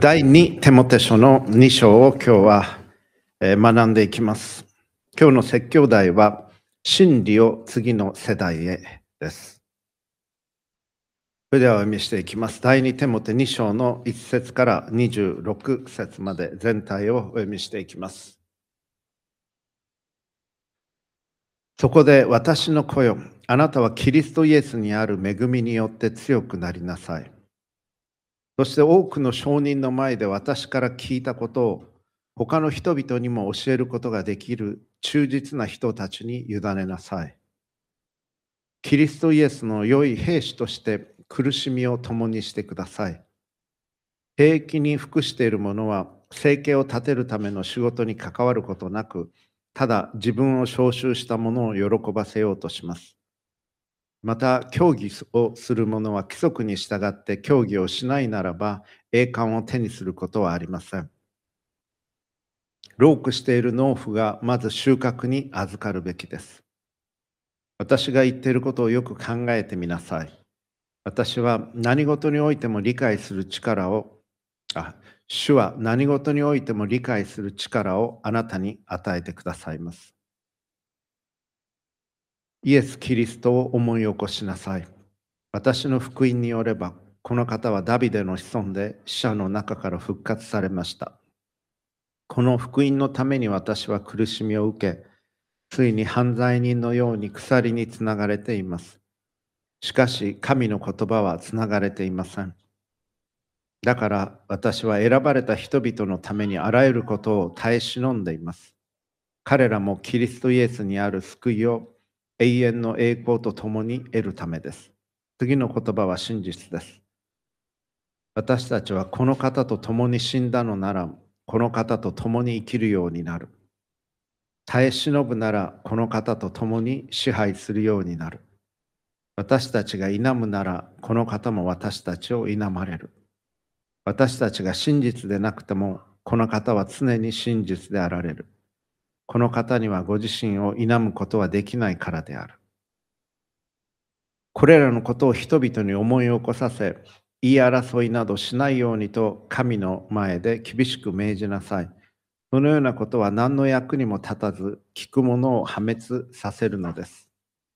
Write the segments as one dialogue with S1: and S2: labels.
S1: 第2テモテ書の2章を今日は学んでいきます。今日の説教題は真理を次の世代へです。それではお読みしていきます。第2テモテ2章の1節から26節まで全体をお読みしていきます。そこで私の子よ、あなたはキリストイエスにある恵みによって強くなりなさい。そして多くの証人の前で私から聞いたことを他の人々にも教えることができる忠実な人たちに委ねなさい。キリストイエスの良い兵士として苦しみを共にしてください。兵役に服している者は生計を立てるための仕事に関わることなく、ただ自分を召集した者を喜ばせようとします。また、教義をする者は規則に従って教義をしないならば、栄冠を手にすることはありません。労苦している農夫がまず収穫に預かるべきです。私が言っていることをよく考えてみなさい。私は何事においても理解する力を、主は何事においても理解する力をあなたに与えてくださいます。イエス・キリストを思い起こしなさい。私の福音によれば、この方はダビデの子孫で死者の中から復活されました。この福音のために私は苦しみを受け、ついに犯罪人のように鎖につながれています。しかし、神の言葉はつながれていません。だから私は選ばれた人々のためにあらゆることを耐え忍んでいます。彼らもキリストイエスにある救いを永遠の栄光とともに得るためです。次の言葉は真実です。私たちはこの方と共に死んだのなら、この方と共に生きるようになる。耐え忍ぶなら、この方と共に支配するようになる。私たちが否むなら、この方も私たちを否まれる。私たちが真実でなくても、この方は常に真実であられる。この方にはご自身を否むことはできないからである。これらのことを人々に思い起こさせ、言い争いなどしないようにと神の前で厳しく命じなさい。そのようなことは何の役にも立たず、聞く者を破滅させるのです。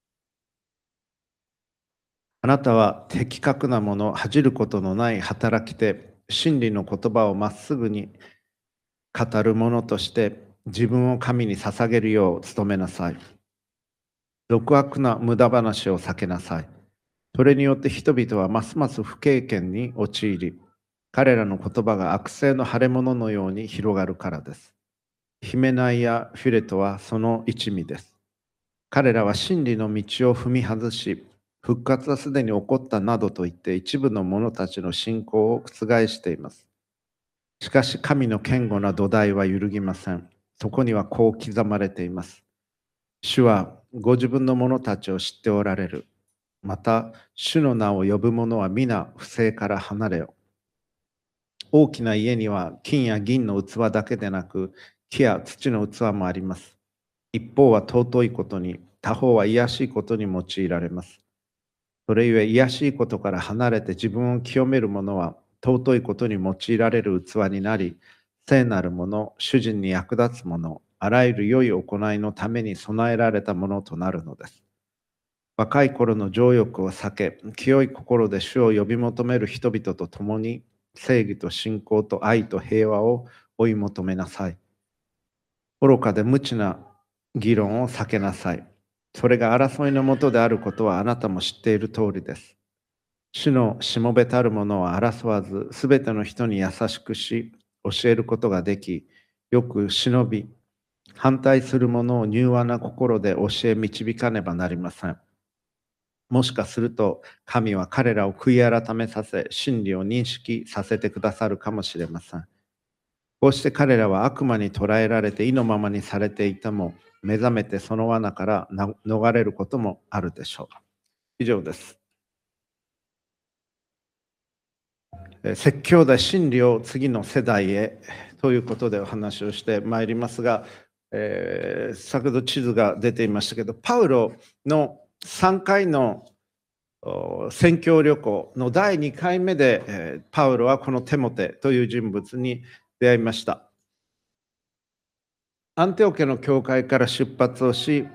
S1: あなたは的確なもの、恥じることのない働き手、真理の言葉をまっすぐに語る者として自分を神に捧げるよう努めなさい。俗悪な無駄話を避けなさい。それによって人々はますます不経験に陥り、彼らの言葉が悪性の腫れ物のように広がるからです。ヒメナイやフィレトはその一味です。彼らは真理の道を踏み外し、復活はすでに起こったなどと言って一部の者たちの信仰を覆しています。しかし神の堅固な土台は揺るぎません。そこにはこう刻まれています。主はご自分の者たちを知っておられる。また、主の名を呼ぶ者は皆不正から離れよ。大きな家には金や銀の器だけでなく、木や土の器もあります。一方は尊いことに、他方は卑しいことに用いられます。それゆえ卑しいことから離れて自分を清める者は尊いことに用いられる器になり、聖なるもの、主人に役立つもの、あらゆる良い行いのために備えられたものとなるのです。若い頃の情欲を避け、清い心で主を呼び求める人々と共に、正義と信仰と愛と平和を追い求めなさい。愚かで無知な議論を避けなさい。それが争いのもとであることはあなたも知っている通りです。主のしもべたるものは争わず、すべての人に優しくし、教えることができ、よく忍び、反対する者を柔和な心で教え導かねばなりません。もしかすると神は彼らを悔い改めさせ、真理を認識させてくださるかもしれません。こうして彼らは悪魔に捕らえられて意のままにされていても、目覚めてその罠から逃れることもあるでしょう。以上です。説教で真理を次の世代へということでお話をしてまいりますが、先ほど地図が出ていましたけど、パウロの3回の宣教旅行の第2回目で、パウロはこのテモテという人物に出会いました。アンテオケの教会から出発をし、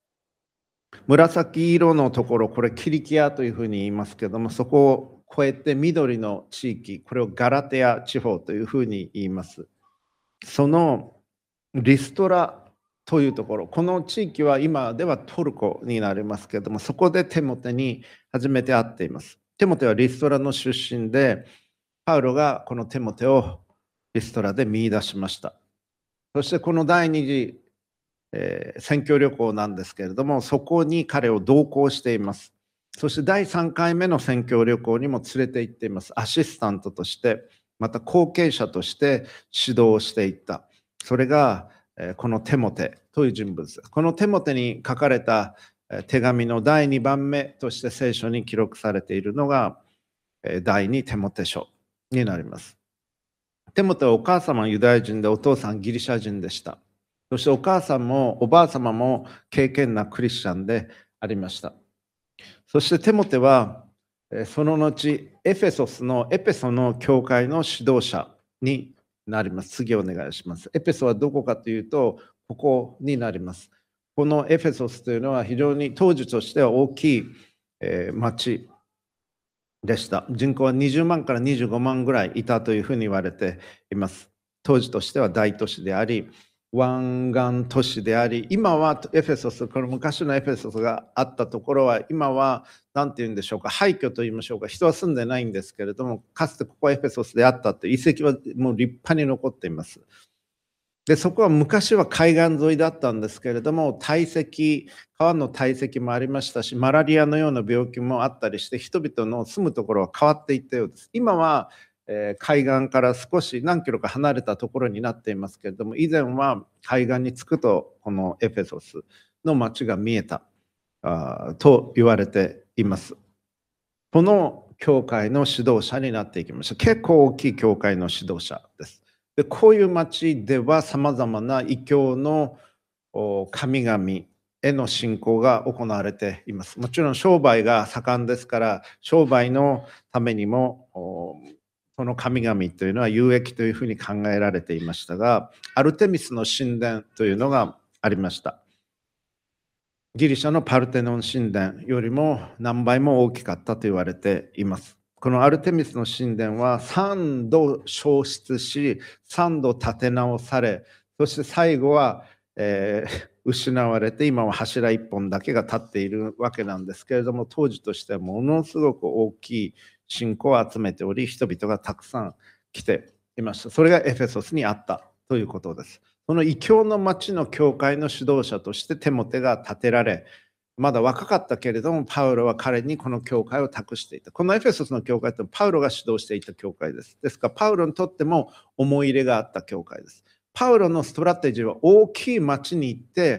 S1: 紫色のところ、これキリキアというふうに言いますけども、そこを越えて緑の地域、これをガラテア地方というふうに言います。そのリストラというところ、この地域は今ではトルコになりますけれども、そこでテモテに初めて会っています。テモテはリストラの出身で、パウロがこのテモテをリストラで見出しました。そしてこの第二次、宣教旅行なんですけれども、そこに彼を同行しています。そして第3回目の宣教旅行にも連れて行っています。アシスタントとして、また後継者として指導をしていった。それがこのテモテという人物です。このテモテに書かれた手紙の第2番目として聖書に記録されているのが第2テモテ書になります。テモテはお母様はユダヤ人でお父さんギリシャ人でした。そしてお母さんもおばあ様も敬虔なクリスチャンでありました。そしてテモテはその後エペソの教会の指導者になります。次お願いします。エペソはどこかというとここになります。このエペソスというのは非常に当時としては大きい町でした。人口は20万から25万ぐらいいたというふうに言われています。当時としては大都市であり、湾岸都市であり、今はエフェソス、この昔のエフェソスがあったところは、今は何て言うんでしょうか、廃墟と言いましょうか、人は住んでないんですけれども、かつてここはエフェソスであったという遺跡はもう立派に残っています。で、そこは昔は海岸沿いだったんですけれども、川の堆積もありましたし、マラリアのような病気もあったりして、人々の住むところは変わっていったようです。今は、海岸から少し何キロか離れたところになっていますけれども、以前は海岸に着くと、このエフェソスの町が見えたと言われています。この教会の指導者になっていきました。結構大きい教会の指導者です。でこういう町ではさまざまな異教の神々への信仰が行われています。もちろん商売が盛んですから、商売のためにもその神々というのは有益というふうに考えられていましたが、アルテミスの神殿というのがありました。ギリシャのパルテノン神殿よりも何倍も大きかったと言われています。このアルテミスの神殿は3度焼失し、3度建て直され、そして最後は、失われて、今は柱1本だけが立っているわけなんですけれども、当時としてはものすごく大きい信仰を集めており、人々がたくさん来ていました。それがエフェソスにあったということです。その異教の町の教会の指導者としてテモテが立てられ、まだ若かったけれども、パウロは彼にこの教会を託していた。このエフェソスの教会ってパウロが指導していた教会です。ですから、パウロにとっても思い入れがあった教会です。パウロのストラテジーは大きい町に行って、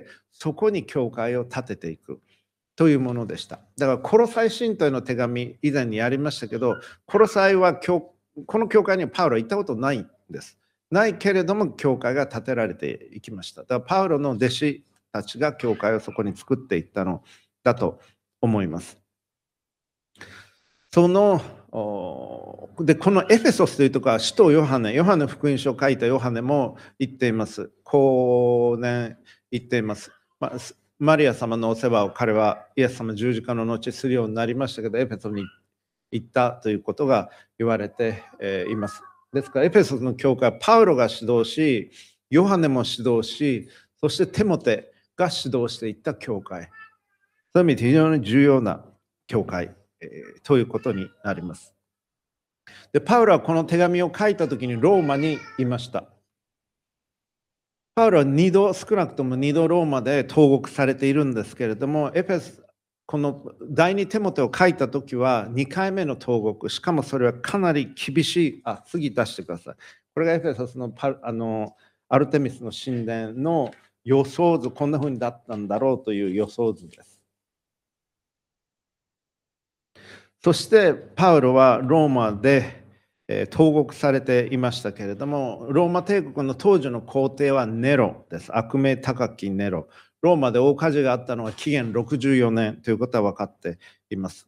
S1: そこに教会を建てていくというものでした。だから、コロサイ信徒への手紙、以前にやりましたけど、コロサイはこの教会にはパウロは行ったことないんです。ないけれども、教会が建てられていきました。だから、パウロの弟子たちが教会をそこに作っていったのだと思います。このエフェソスというところは使徒ヨハネ福音書を書いたヨハネも言っています。後年言っています。マリア様のお世話を彼はイエス様十字架の後するようになりましたけど、エフェソに行ったということが言われています。ですからエフェソスの教会はパウロが指導し、ヨハネも指導し、そしてテモテが指導していった教会。そういう意味で非常に重要な教会、ということになります。で、パウロはこの手紙を書いた時にローマにいました。パウロは少なくとも2度ローマで投獄されているんですけれども、この第2テモテを書いた時は2回目の投獄、しかもそれはかなり厳しい、次出してください。これがエフェソスのアルテミスの神殿の予想図、こんな風にだったんだろうという予想図です。そしてパウロはローマで投獄されていましたけれども、ローマ帝国の当時の皇帝はネロです。悪名高きネロ。ローマで大火事があったのは紀元64年ということは分かっています。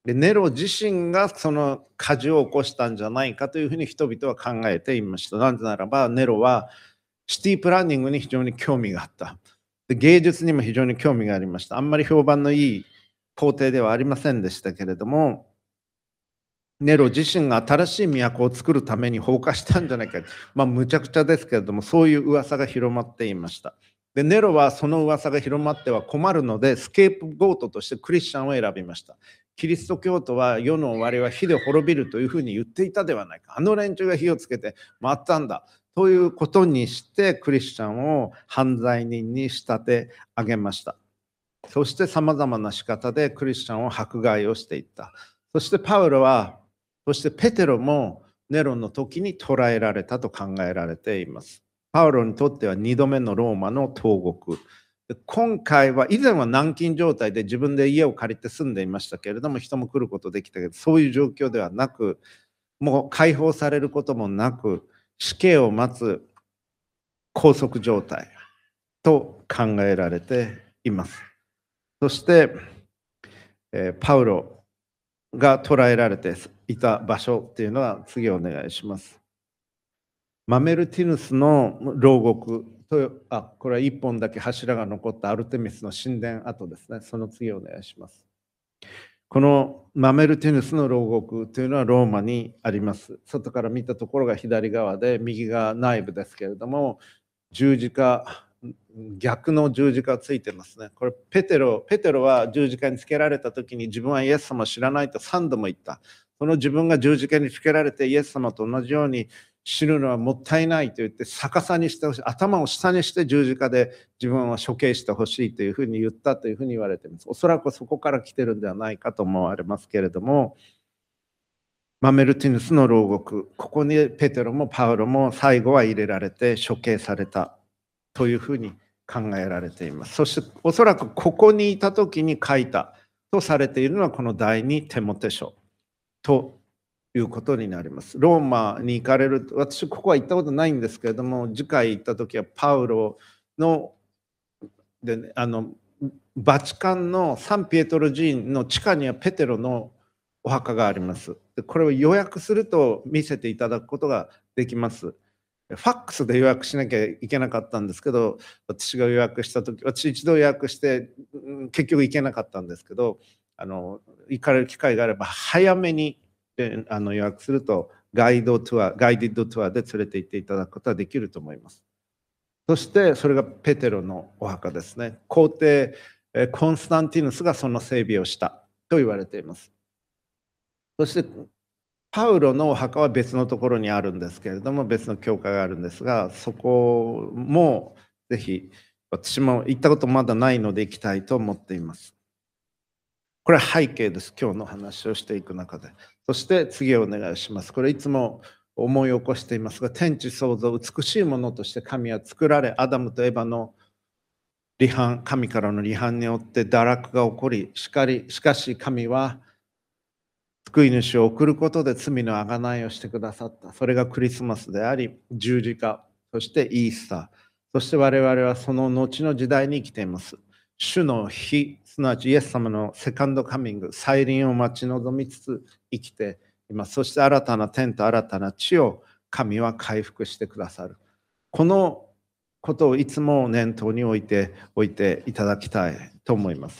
S1: で、ネロ自身がその火事を起こしたんじゃないかというふうに人々は考えていました。なぜならば、ネロはシティプランニングに非常に興味があった。で、芸術にも非常に興味がありました。あんまり評判のいい皇帝ではありませんでしたけれども、ネロ自身が新しい都を作るために放火したんじゃないか。むちゃくちゃですけれども、そういう噂が広まっていました。で、ネロはその噂が広まっては困るので、スケープゴートとしてクリスチャンを選びました。キリスト教徒は世の終わりは火で滅びるというふうに言っていたではないか。あの連中が火をつけて回ったんだ。ということにしてクリスチャンを犯罪人に仕立て上げました。そしてさまざまな仕方でクリスチャンを迫害をしていった。そしてパウロは、そしてペテロもネロの時に捕らえられたと考えられています。パウロにとっては2度目のローマの投獄。今回は以前は軟禁状態で自分で家を借りて住んでいましたけれども、人も来ることできたけど、そういう状況ではなく、もう解放されることもなく、死刑を待つ拘束状態と考えられています。そして、パウロが捕らえられていた場所っていうのは次お願いします。マメルティヌスの牢獄と、これは一本だけ柱が残ったアルテミスの神殿跡ですね。その次お願いします。このマメルティヌスの牢獄というのはローマにあります。外から見たところが左側で、右が内部ですけれども、十字架、逆の十字架ついてますね。これペテロは十字架につけられた時に自分はイエス様を知らないと3度も言った。その自分が十字架につけられてイエス様と同じように死ぬのはもったいないと言って逆さにしてほしい。頭を下にして十字架で自分は処刑してほしいというふうに言ったというふうに言われています。おそらくそこから来てるんではないかと思われますけれども、マメルティヌスの牢獄、ここにペテロもパウロも最後は入れられて処刑されたというふうに考えられています。そしておそらくここにいた時に書いたとされているのはこの第二テモテ書ということになります。ローマに行かれる、私ここは行ったことないんですけれども、次回行った時はパウロので、ね、バチカンのサンピエトロ寺院の地下にはペテロのお墓があります。でこれを予約すると見せていただくことができます。ファックスで予約しなきゃいけなかったんですけど、私が予約した時、私一度予約して結局行けなかったんですけど、行かれる機会があれば早めに予約するとガイディッドツアーで連れて行っていただくことはできると思います。そしてそれがペテロのお墓ですね。皇帝コンスタンティヌスがその整備をしたと言われています。そしてパウロのお墓は別のところにあるんですけれども、別の教会があるんですが、そこもぜひ、私も行ったことまだないので行きたいと思っています。これは背景です。今日の話をしていく中で。そして次お願いします。これいつも思い起こしていますが、天地創造、美しいものとして神は作られ、アダムとエバの離反、神からの離反によって堕落が起こり、しかし神は救い主を送ることで罪の贖いをしてくださった。それがクリスマスであり、十字架、そしてイースター。そして我々はその後の時代に生きています。主の日、すなわちイエス様のセカンドカミング、再臨を待ち望みつつ生きています。そして新たな天と新たな地を神は回復してくださる。このことをいつも念頭に置いていただきたいと思います。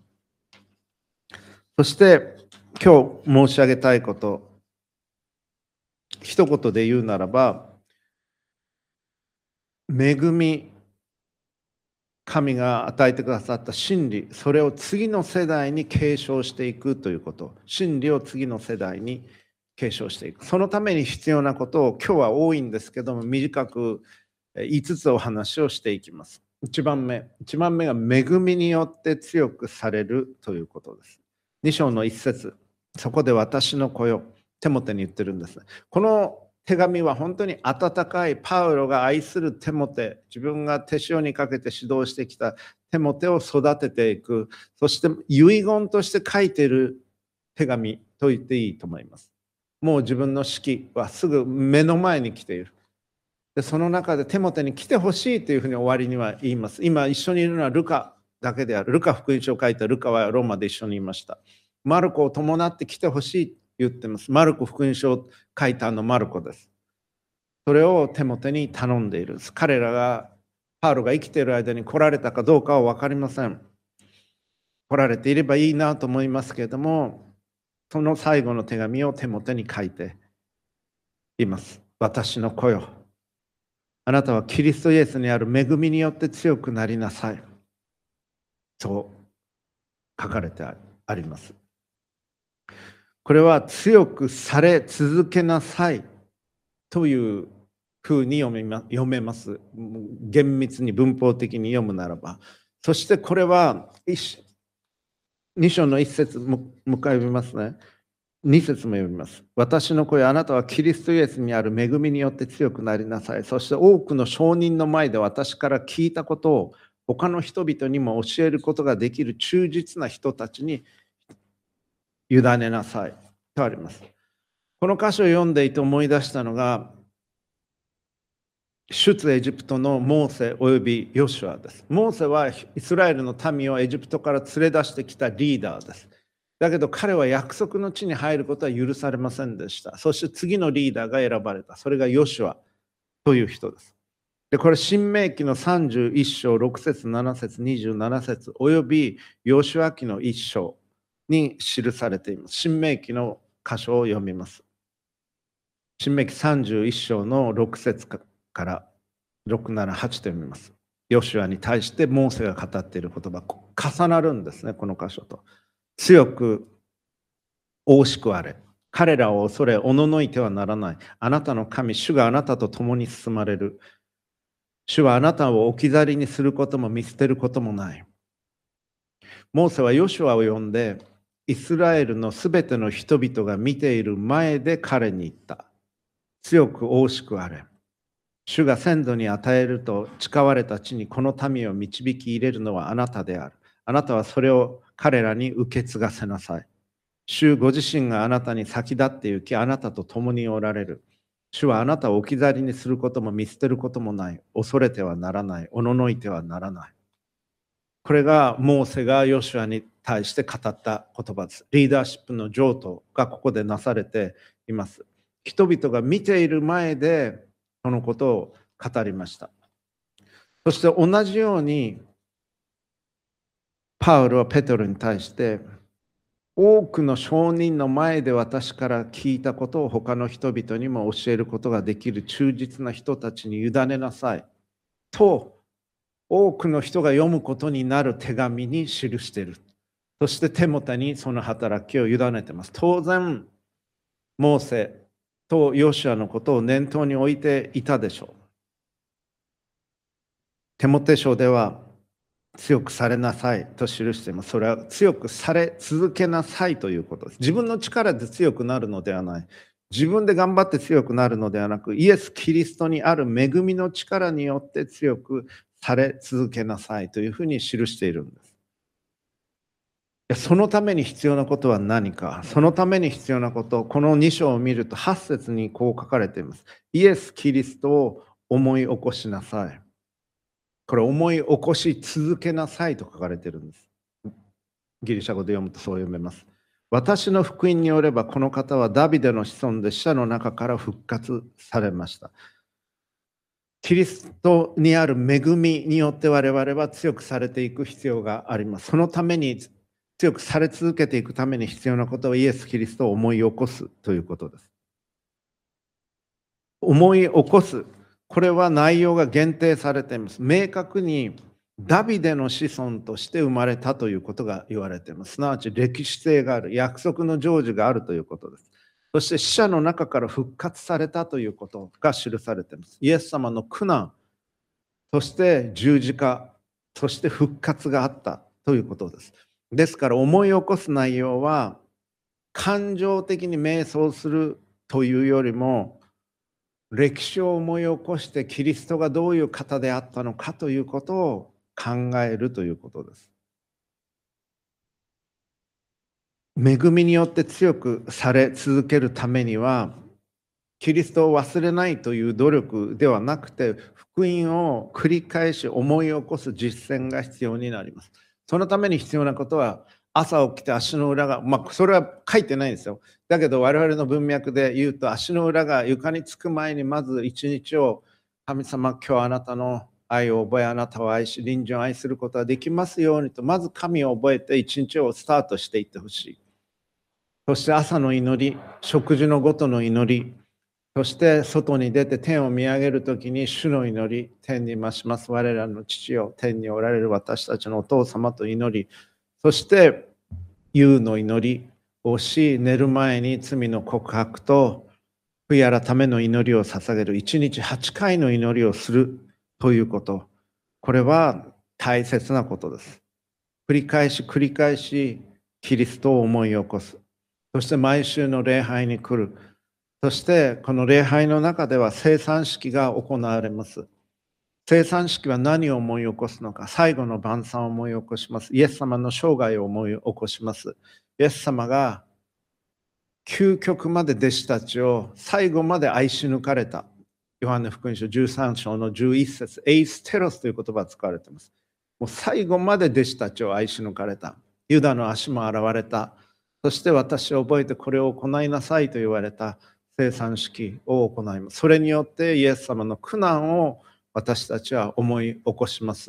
S1: そして今日申し上げたいこと、一言で言うならば、恵み、神が与えてくださった真理、それを次の世代に継承していくということ、真理を次の世代に継承していく。そのために必要なことを今日は多いんですけども、短く5つお話をしていきます。1番目が恵みによって強くされるということです。2章の1節、そこで私の子よ、テモテに言ってるんです。この手紙は本当に温かいパウロが愛するテモテ、自分が手塩にかけて指導してきたテモテを育てていく、そして遺言として書いている手紙と言っていいと思います。もう自分の死期はすぐ目の前に来ている。でその中でテモテに来てほしいというふうに終わりには言います。今一緒にいるのはルカだけである。ルカ福音書を書いたルカはローマで一緒にいました。 マルコを伴って来てほしいと言ってます。マルコ福音書を書いたマルコです。それをテモテに頼んでいる。彼らが、パウロが生きている間に来られたかどうかは分かりません。来られていればいいなと思いますけれども、その最後の手紙をテモテに書いています。私の子よ。あなたはキリストイエスにある恵みによって強くなりなさい。そう書かれてあります。これは強くされ続けなさいというふうに読めます。厳密に文法的に読むならば。そしてこれは2章の1節もう一回読みますね。2節も読みます。私の子よ、あなたはキリストイエスにある恵みによって強くなりなさい。そして多くの証人の前で私から聞いたことを他の人々にも教えることができる忠実な人たちに委ねなさいとあります。この箇所を読んでいて思い出したのが、出エジプトのモーセおよびヨシュアです。モーセはイスラエルの民をエジプトから連れ出してきたリーダーです。だけど彼は約束の地に入ることは許されませんでした。そして次のリーダーが選ばれた。それがヨシュアという人です。で、これ、新明記の31章、6節、7節、27節、およびヨシュア記の1章に記されています。新明記の箇所を読みます。新明記31章の6節から6、7、8と読みます。ヨシュアに対してモーセが語っている言葉、重なるんですね、この箇所と。強く大しくあれ。彼らを恐れ、おののいてはならない。あなたの神、主があなたと共に進まれる。主はあなたを置き去りにすることも見捨てることもない。モーセはヨシュアを呼んで、イスラエルのすべての人々が見ている前で彼に言った。強く大しくあれ。主が先祖に与えると誓われた地にこの民を導き入れるのはあなたである。あなたはそれを彼らに受け継がせなさい。主ご自身があなたに先立って行き、あなたと共におられる。主はあなたを置き去りにすることも見捨てることもない。恐れてはならない。おののいてはならない。これがモーセがヨシュアに対して語った言葉です。リーダーシップの譲渡がここでなされています。人々が見ている前でそのことを語りました。そして同じようにパウロはペテロに対して多くの証人の前で私から聞いたことを他の人々にも教えることができる忠実な人たちに委ねなさいと多くの人が読むことになる手紙に記している。そしてテモテにその働きを委ねています。当然モーセとヨシュアのことを念頭に置いていたでしょう。テモテ書では強くされなさいと記しています。それは強くされ続けなさいということです。自分の力で強くなるのではない。自分で頑張って強くなるのではなく、イエス・キリストにある恵みの力によって強くされ続けなさいというふうに記しているんです。そのために必要なことは何か。そのために必要なこと、この2章を見ると8節にこう書かれています。イエス・キリストを思い起こしなさい。これ思い起こし続けなさいと書かれているんです。ギリシャ語で読むとそう読めます。私の福音によればこの方はダビデの子孫で死者の中から復活されました。キリストにある恵みによって我々は強くされていく必要があります。そのために強くされ続けていくために必要なことはイエス・キリストを思い起こすということです。思い起こす。これは内容が限定されています。明確にダビデの子孫として生まれたということが言われています。すなわち歴史性がある、約束の成就があるということです。そして死者の中から復活されたということが記されています。イエス様の苦難、そして十字架、そして復活があったということです。ですから思い起こす内容は感情的に瞑想するというよりも歴史を思い起こしてキリストがどういう方であったのかということを考えるということです。恵みによって強くされ続けるためにはキリストを忘れないという努力ではなくて福音を繰り返し思い起こす実践が必要になります。そのために必要なことは朝起きて足の裏が、それは書いてないんですよ。だけど我々の文脈で言うと、足の裏が床につく前にまず一日を、神様、今日あなたの愛を覚え、あなたを愛し、隣人を愛することができますようにと、まず神を覚えて一日をスタートしていってほしい。そして朝の祈り、食事のごとの祈り、そして外に出て天を見上げるときに主の祈り、天に増します我らの父よ、天におられる私たちのお父様と祈り、そして夕の祈りをし、寝る前に罪の告白と悔い改めの祈りを捧げる、1日8回の祈りをするということ、これは大切なことです。繰り返し繰り返しキリストを思い起こす。そして毎週の礼拝に来る。そしてこの礼拝の中では聖餐式が行われます。聖餐式は何を思い起こすのか、最後の晩餐を思い起こします。イエス様の生涯を思い起こします。イエス様が究極まで弟子たちを最後まで愛し抜かれた。ヨハネ福音書13章の11節、エイステロスという言葉が使われています。もう最後まで弟子たちを愛し抜かれた。ユダの足も現れた。そして私を覚えてこれを行いなさいと言われた聖餐式を行います。それによってイエス様の苦難を私たちは思い起こします。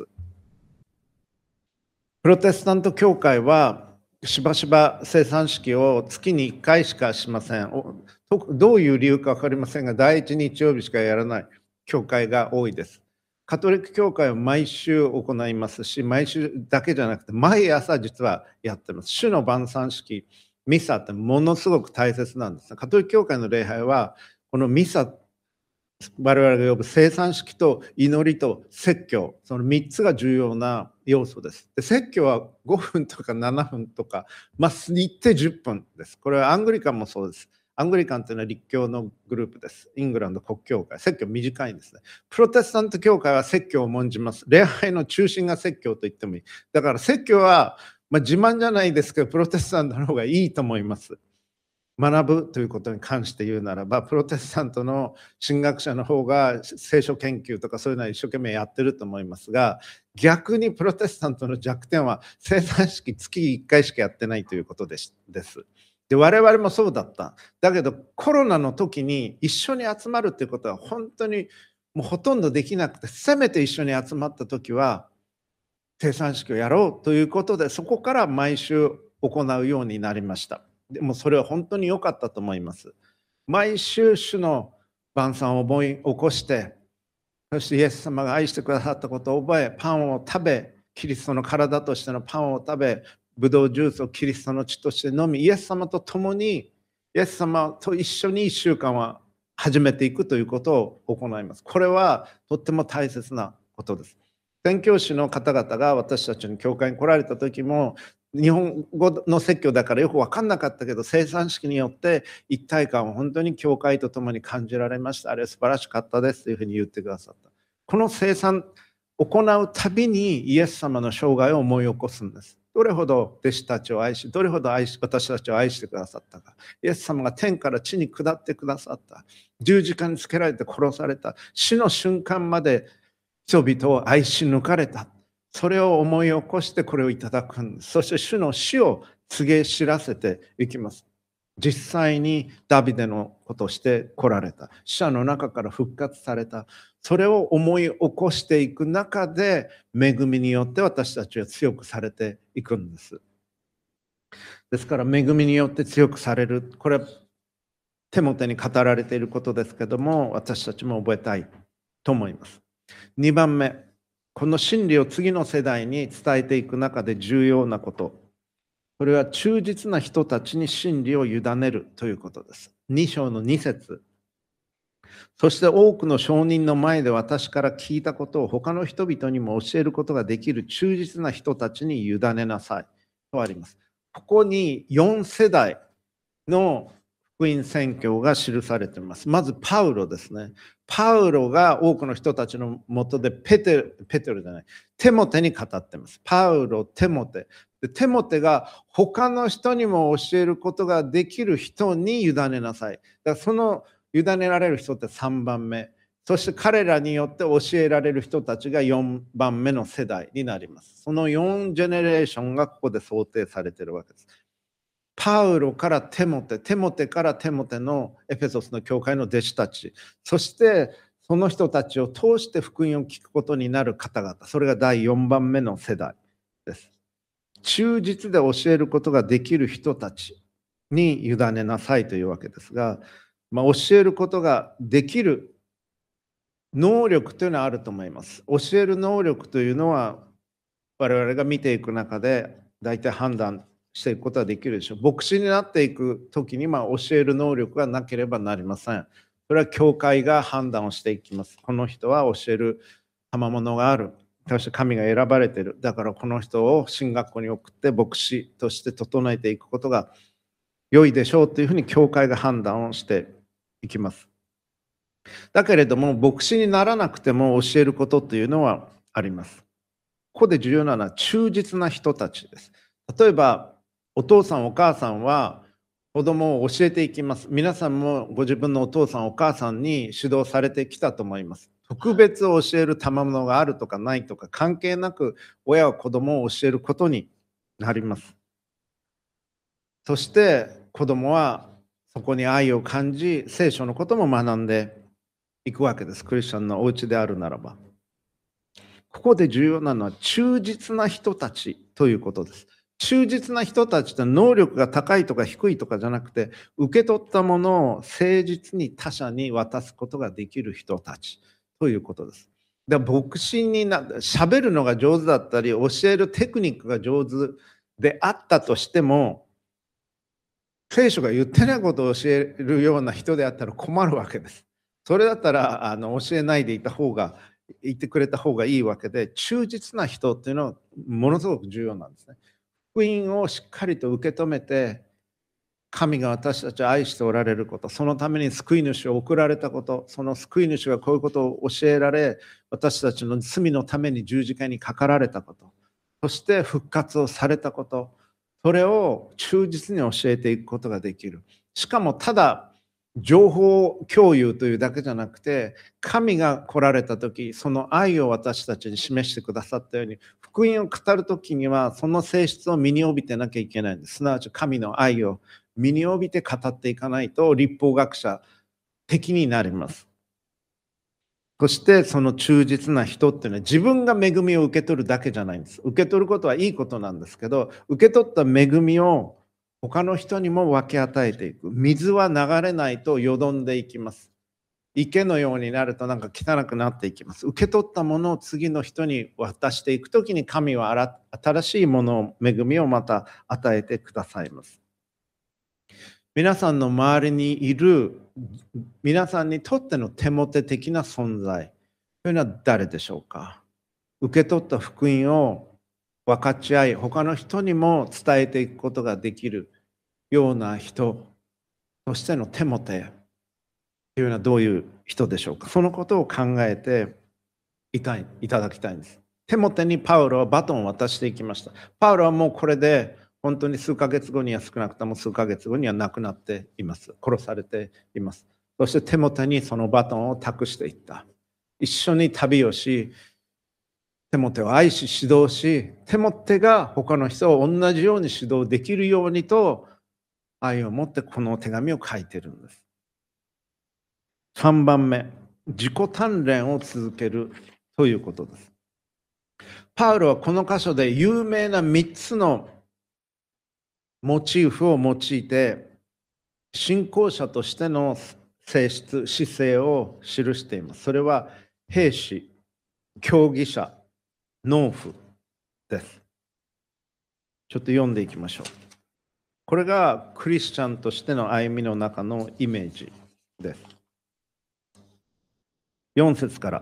S1: プロテスタント教会はしばしば聖餐式を月に1回しかしません。どういう理由か分かりませんが、第一日曜日しかやらない教会が多いです。カトリック教会は毎週行いますし、毎週だけじゃなくて毎朝実はやってます。主の晩餐式、ミサってものすごく大切なんです。カトリック教会の礼拝はこのミサ、我々が呼ぶ聖餐式と祈りと説教、その3つが重要な要素です。で、説教は5分とか7分とか、言って10分です。これはアングリカンもそうです。アングリカンというのは立教のグループです。イングランド国教会。説教短いんですね。プロテスタント教会は説教を重んじます。礼拝の中心が説教と言ってもいい。だから説教は、自慢じゃないですけど、プロテスタントの方がいいと思います。学ぶということに関して言うならば、プロテスタントの神学者の方が聖書研究とかそういうのは一生懸命やってると思いますが、逆にプロテスタントの弱点は聖餐式月1回しかやってないということです。で、我々もそうだった。だけどコロナの時に一緒に集まるということは本当にもうほとんどできなくて、せめて一緒に集まった時は聖餐式をやろうということで、そこから毎週行うようになりました。でもそれは本当に良かったと思います。毎週主の晩餐を思い起こして、そしてイエス様が愛してくださったことを覚え、パンを食べ、キリストの体としてのパンを食べ、ブドウジュースをキリストの血として飲み、イエス様と共に、イエス様と一緒に1週間は始めていくということを行います。これはとっても大切なことです。宣教師の方々が私たちの教会に来られた時も、日本語の説教だからよく分かんなかったけど、聖餐式によって一体感を本当に教会と共に感じられました。あれ素晴らしかったですというふうに言ってくださった。この聖餐を行うたびにイエス様の生涯を思い起こすんです。どれほど弟子たちを愛し、どれほど私たちを愛してくださったか。イエス様が天から地に下ってくださった。十字架につけられて殺された。死の瞬間まで人々を愛し抜かれた。それを思い起こしてこれをいただくんです。そして主の死を告げ知らせていきます。実際にダビデのことをして来られた。死者の中から復活された。それを思い起こしていく中で、恵みによって私たちは強くされていくんです。ですから恵みによって強くされる。これはテモテに語られていることですけども、私たちも覚えたいと思います。2番目。この真理を次の世代に伝えていく中で重要なこと。それは忠実な人たちに真理を委ねるということです。2章の2節。そして多くの証人の前で私から聞いたことを他の人々にも教えることができる忠実な人たちに委ねなさいとあります。ここに4世代の福音宣教が記されています。まずパウロですね。パウロが多くの人たちのもとでテモテに語っています。パウロ、テモテ。でテモテが他の人にも教えることができる人に委ねなさい。だからその委ねられる人って3番目。 そして彼らによって教えられる人たちが4番目の世代になります。その4ジェネレーションがここで想定されているわけです。パウロからテモテ、テモテからテモテのエペソスの教会の弟子たち、そしてその人たちを通して福音を聞くことになる方々、それが第4番目の世代です。忠実で教えることができる人たちに委ねなさいというわけですが、教えることができる能力というのはあると思います。教える能力というのは我々が見ていく中で大体判断していくことはできるでしょう。牧師になっていく時に教える能力がなければなりません。それは教会が判断をしていきます。この人は教える賜物がある。そして神が選ばれている。だからこの人を神学校に送って牧師として整えていくことが良いでしょうというふうに教会が判断をしていきます。だけれども牧師にならなくても教えることというのはあります。ここで重要なのは忠実な人たちです。例えばお父さんお母さんは子供を教えていきます。皆さんもご自分のお父さんお母さんに指導されてきたと思います。特別教える賜物があるとかないとか関係なく親は子供を教えることになります。そして子供はそこに愛を感じ聖書のことも学んでいくわけです。クリスチャンのお家であるならば。ここで重要なのは忠実な人たちということです。忠実な人たちって能力が高いとか低いとかじゃなくて、受け取ったものを誠実に他者に渡すことができる人たちということです。だから牧師に喋るのが上手だったり、教えるテクニックが上手であったとしても、聖書が言ってないことを教えるような人であったら困るわけです。それだったら教えないでいた方が言ってくれた方がいいわけで、忠実な人っていうのはものすごく重要なんですね。福音をしっかりと受け止めて、神が私たちを愛しておられること、そのために救い主を送られたこと、その救い主がこういうことを教えられ、私たちの罪のために十字架にかかられたこと、そして復活をされたこと、それを忠実に教えていくことができる。しかもただ情報共有というだけじゃなくて、神が来られた時、その愛を私たちに示してくださったように、福音を語る時にはその性質を身に帯びてなきゃいけないんです。すなわち神の愛を身に帯びて語っていかないと律法学者的になります。そしてその忠実な人っていうのは自分が恵みを受け取るだけじゃないんです。受け取ることはいいことなんですけど、受け取った恵みを他の人にも分け与えていく。水は流れないとよどんでいきます。池のようになるとなんか汚くなっていきます。受け取ったものを次の人に渡していくときに神は新しいものを、恵みをまた与えてくださいます。皆さんの周りにいる皆さんにとってのテモテ的な存在というのは誰でしょうか。受け取った福音を分かち合い、他の人にも伝えていくことができるような人としてのテモテというのはどういう人でしょうか。そのことを考えていただきたいんです。テモテにパウロはバトンを渡していきました。パウロはもうこれで本当に数ヶ月後には少なくとも数ヶ月後には亡くなっています。殺されています。そしてテモテにそのバトンを託していった。一緒に旅をし、テモテを愛し指導し、テモテが他の人を同じように指導できるようにと愛を持ってこの手紙を書いているんです。3番目、自己鍛錬を続けるということです。パウロはこの箇所で有名な3つのモチーフを用いて信仰者としての性質、姿勢を記しています。それは兵士、競技者、農夫です。ちょっと読んでいきましょう。これがクリスチャンとしての歩みの中のイメージです。4節から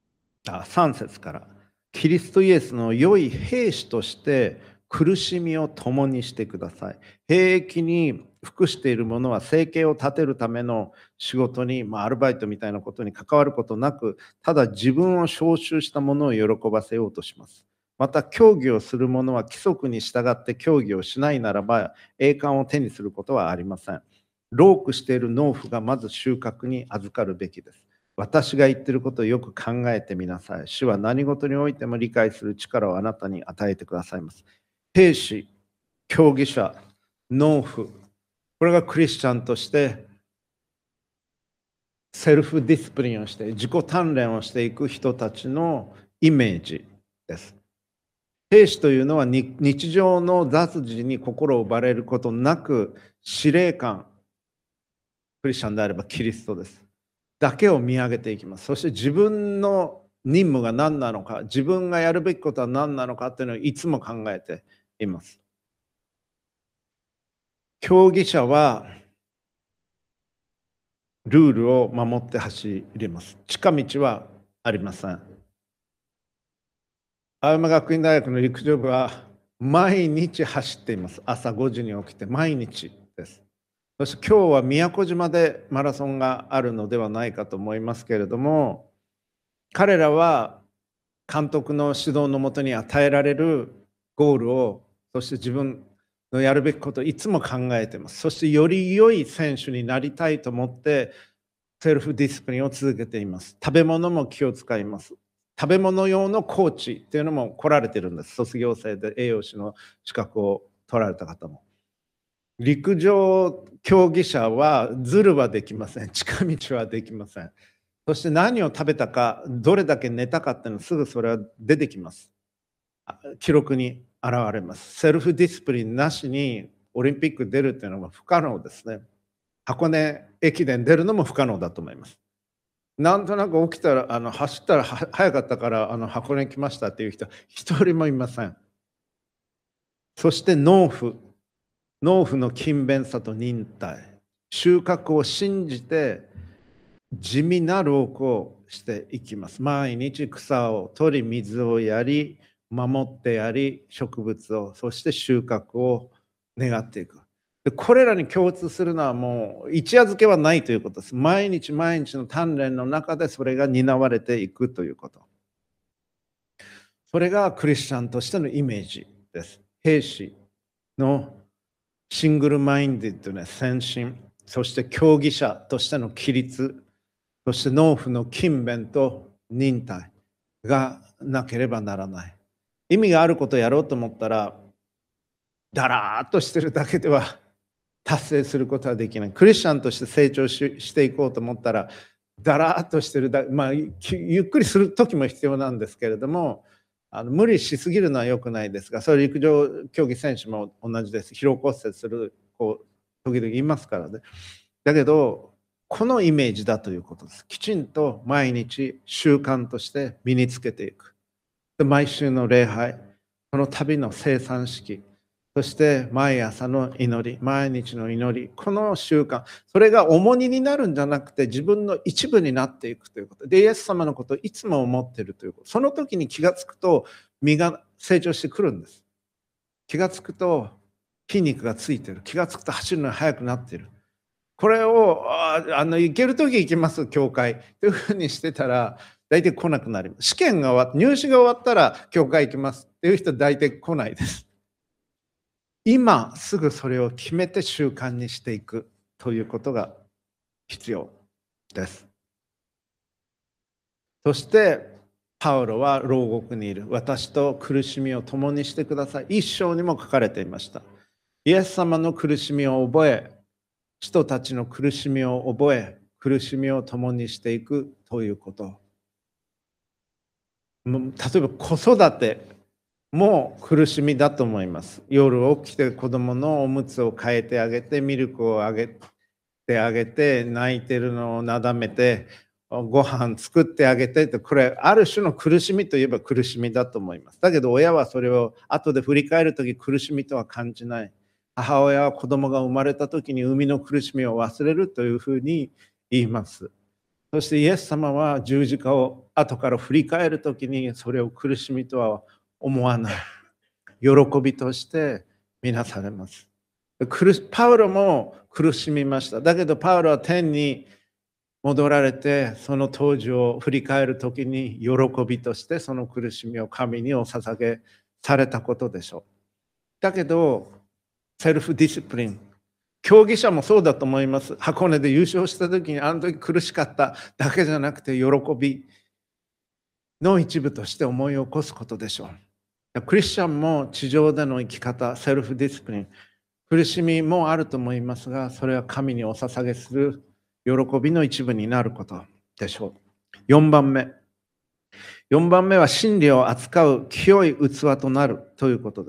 S1: 3節から、キリストイエスの良い兵士として苦しみを共にしてください。兵役に服している者は生計を立てるための仕事に、アルバイトみたいなことに関わることなく、ただ自分を招集した者を喜ばせようとします。また競技をする者は規則に従って競技をしないならば栄冠を手にすることはありません。労苦している農夫がまず収穫に預かるべきです。 私が言っていることをよく考えてみなさい。主は何事においても理解する力をあなたに与えてくださいます。兵士、競技者、農夫、これがクリスチャンとしてセルフディスプリンをして自己鍛錬をしていく人たちのイメージです。兵士というのは日常の雑事に心を奪われることなく、司令官、クリスチャンであればキリストです。だけを見上げていきます。そして自分の任務が何なのか、自分がやるべきことは何なのかっていうのをいつも考えています。競技者はルールを守って走ります。近道はありません。青山学院大学の陸上部は毎日走っています。朝5時に起きて毎日です。そして今日は宮古島でマラソンがあるのではないかと思いますけれども、彼らは監督の指導のもとに与えられるゴールを、そして自分のやるべきことをいつも考えています。そしてより良い選手になりたいと思ってセルフディスプリンを続けています。食べ物も気を使います。食べ物用のコーチっていうのも来られてるんです。卒業生で栄養士の資格を取られた方も。陸上競技者はズルはできません。近道はできません。そして何を食べたか、どれだけ寝たかっていうのすぐそれは出てきます。記録に現れます。セルフディスプリンなしにオリンピック出るっていうのは不可能ですね。箱根駅伝出るのも不可能だと思います。なんとなく起きたら走ったら早かったから箱根来ましたっていう人は一人もいません。そして農夫の勤勉さと忍耐、収穫を信じて地味な労苦をしていきます。毎日草を取り水をやり守ってやり植物をそして収穫を願っていく。でこれらに共通するのはもう一夜漬けはないということです。毎日毎日の鍛錬の中でそれが担われていくということ。それがクリスチャンとしてのイメージです。兵士のシングルマインディッドな先進、そして競技者としての規律、そして農夫の勤勉と忍耐がなければならない。意味があることをやろうと思ったら、だらーっとしてるだけでは達成することはできない。クリスチャンとして成長していこうと思ったら、だらーっとしてるゆっくりする時も必要なんですけれども、無理しすぎるのは良くないですが、それ陸上競技選手も同じです。疲労骨折する子、時々いますからね。だけど、このイメージだということです。きちんと毎日習慣として身につけていく。で毎週の礼拝、その度の生産式、そして毎朝の祈り、毎日の祈り、この習慣、それが重荷になるんじゃなくて自分の一部になっていくということで、イエス様のことをいつも思っているということ。その時に気がつくと身が成長してくるんです。気がつくと筋肉がついている。気がつくと走るのが速くなっている。これを行ける時行きます教会というふうにしてたら大体来なくなります。試験が終わって入試が終わったら教会行きますっていう人大体来ないです。今すぐそれを決めて習慣にしていくということが必要です。そしてパウロは牢獄にいる。私と苦しみを共にしてください。一章にも書かれていました。イエス様の苦しみを覚え、人たちの苦しみを覚え、苦しみを共にしていくということ。例えば子育ても苦しみだと思います。夜起きて子供のおむつを変えてあげて、ミルクをあげて、泣いてるのをなだめて、ご飯作ってあげてって、これある種の苦しみといえば苦しみだと思います。だけど親はそれを後で振り返るとき苦しみとは感じない。母親は子供が生まれた時に生みの苦しみを忘れるというふうに言います。そしてイエス様は十字架を後から振り返る時にそれを苦しみとは思わない。喜びとして見なされます。パウロも苦しみました。だけどパウロは天に戻られてその当時を振り返る時に喜びとしてその苦しみを神にお捧げされたことでしょう。だけどセルフディスプリン、 競技者もそうだと思います。箱根で優勝した時にあの時苦しかっただけじゃなくて喜びの一部として思い起こすことでしょう。クリスチャンも地上での生き方、セルフディスプリン、苦しみもあると思いますが、それは神にお捧げする喜びの一部になることでしょう。4番目。4番目は真理を扱う清い器となるということです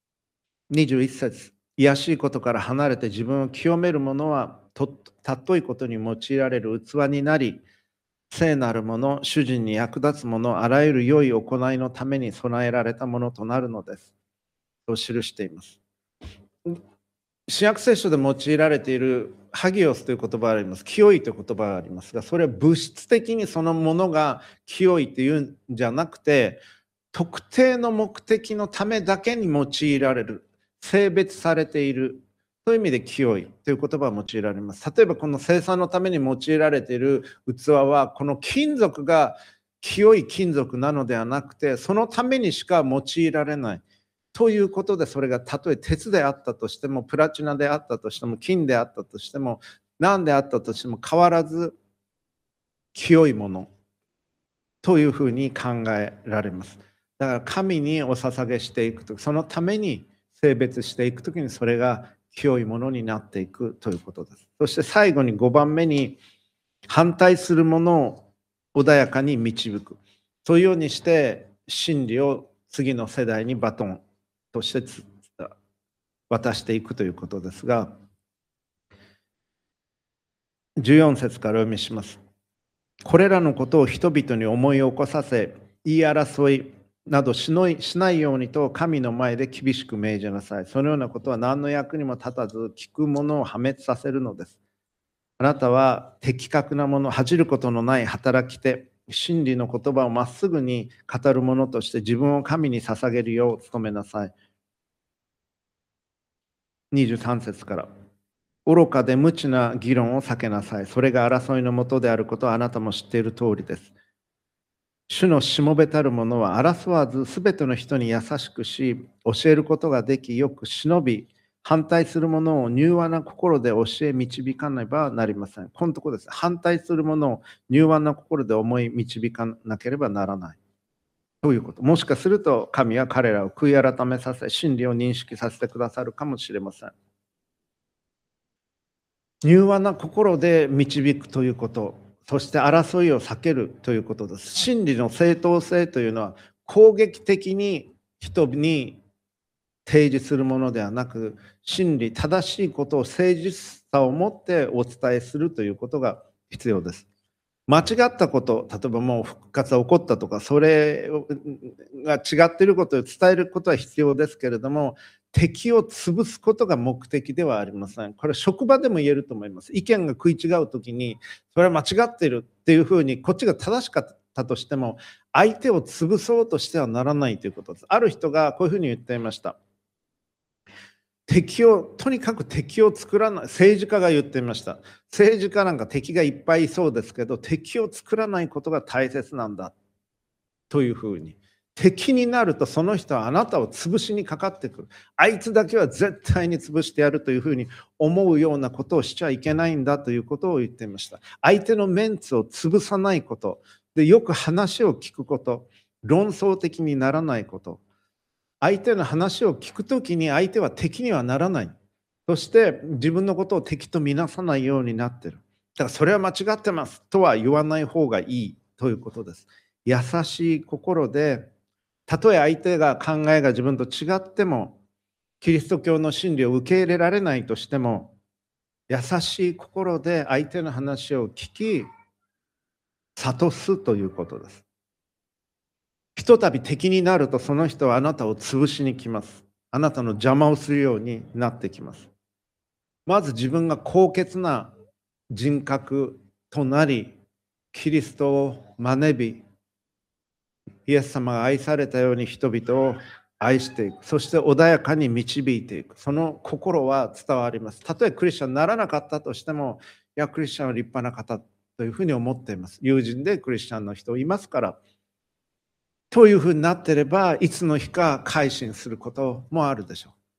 S1: 。21節。卑しいことから離れて自分を清める者は尊いことに用いられる器になり、聖なるもの、主人に役立つもの、あらゆる良い行いのために備えられたものとなるのです。と記しています。新約聖書で用いられているハギオスという言葉があります。清いという言葉がありますが、それは物質的にそのものが清いというんじゃなくて、特定の目的のためだけに用いられる、性別されているという意味で清いという言葉が用いられます。例えばこの生産のために用いられている器は、この金属が清い金属なのではなくて、そのためにしか用いられないということで、それがたとえ鉄であったとしても、プラチナであったとしても、金であったとしても、何であったとしても変わらず清いものというふうに考えられます。だから神にお捧げしていくと、そのために性別していくときにそれが清いものになっていくということです。そして最後に5番目に、反対するものを穏やかに導く。そういうようにして真理を次の世代にバトンとして渡していくということですが、14節からお読みします。これらのことを人々に思い起こさせ、言い争いなどしないようにと神の前で厳しく命じなさい。そのようなことは何の役にも立たず、聞くものを破滅させるのです。あなたは的確なもの、恥じることのない働き手、真理の言葉をまっすぐに語る者として自分を神に捧げるよう努めなさい。23節から。愚かで無知な議論を避けなさい。それが争いのもとであることはあなたも知っている通りです。主のしもべたる者は争わず、すべての人に優しくし、教えることができ、よく忍び、反対する者を柔和な心で教え導かねばなりません。このところです。反対する者を柔和な心で思い導かなければならない。ということ。もしかすると神は彼らを悔い改めさせ、真理を認識させてくださるかもしれません。柔和な心で導くということ、そして争いを避けるということです。真理の正当性というのは攻撃的に人に提示するものではなく、真理、正しいことを誠実さを持ってお伝えするということが必要です。間違ったこと、例えばもう復活が起こったとか、それが違っていることを伝えることは必要ですけれども、敵を潰すことが目的ではありません。これは職場でも言えると思います。意見が食い違うときに、それは間違っているっていうふうに、こっちが正しかったとしても、相手を潰そうとしてはならないということです。ある人がこういうふうに言っていました。とにかく敵を作らない、政治家が言っていました。政治家なんか敵がいっぱいいそうですけど、敵を作らないことが大切なんだというふうに。敵になるとその人はあなたを潰しにかかってくる。あいつだけは絶対に潰してやるというふうに思うようなことをしちゃいけないんだということを言っていました。相手のメンツを潰さないこと。で、よく話を聞くこと。論争的にならないこと。相手の話を聞くときに相手は敵にはならない。そして自分のことを敵とみなさないようになっている。だからそれは間違ってますとは言わない方がいいということです。優しい心で、たとえ相手が考えが自分と違っても、キリスト教の真理を受け入れられないとしても、優しい心で相手の話を聞き、諭すということです。ひとたび敵になるとその人はあなたを潰しに来ます。あなたの邪魔をするようになってきます。まず自分が高潔な人格となり、キリストを学び、イエス様が愛されたように人々を愛していく。そして穏やかに導いていく。その心は伝わります。たとえクリスチャンにならなかったとしても、いや、クリスチャンは立派な方というふうに思っています。友人でクリスチャンの人いますから、というふうになっていれば、いつの日か改心することもあるでしょう。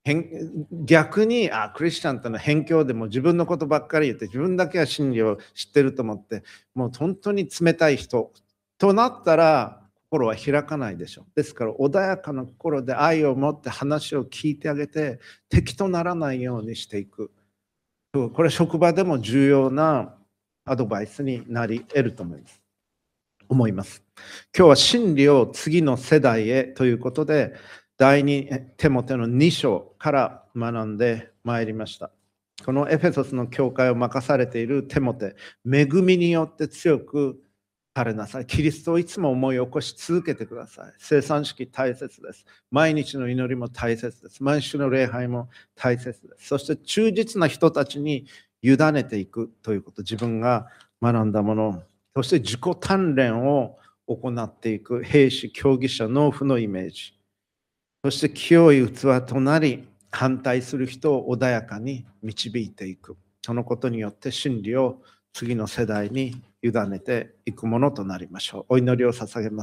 S1: 逆にクリスチャンってのは偏境でも自分のことばっかり言って自分だけは真理を知ってると思ってもう本当に冷たい人となったら心は開かないでしょう。ですから穏やかな心で愛を持って話を聞いてあげて敵とならないようにしていく。これは職場でも重要なアドバイスになり得ると思います。今日は真理を次の世代へということで第二テモテの2章から学んでまいりました。このエフェソスの教会を任されているテモテ、恵みによって強くされなさい。キリストをいつも思い起こし続けてください。生産式大切です。毎日の祈りも大切です。毎週の礼拝も大切です。そして忠実な人たちに委ねていくということ、自分が学んだもの、そして自己鍛錬を行っていく兵士、競技者、農夫のイメージ。そして清い器となり、反対する人を穏やかに導いていく。そのことによって真理を次の世代に委ねていくものとなりましょう。お祈りを捧げます。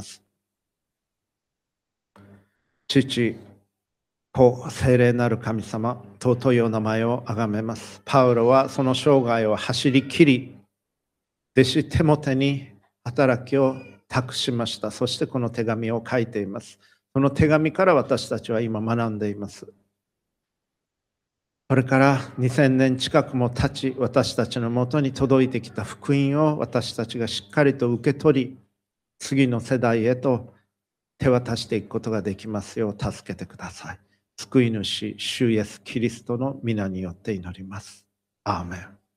S1: 父、子、聖霊なる神様、尊いお名前をあがめます。パウロはその生涯を走り切り、弟子テモテに働きを託しました。そしてこの手紙を書いています。その手紙から私たちは今学んでいます。これから2000年近くも経ち、私たちのもとに届いてきた福音を私たちがしっかりと受け取り、次の世代へと手渡していくことができますよう助けてください。救い主、主イエスキリストの皆によって祈ります。アーメン。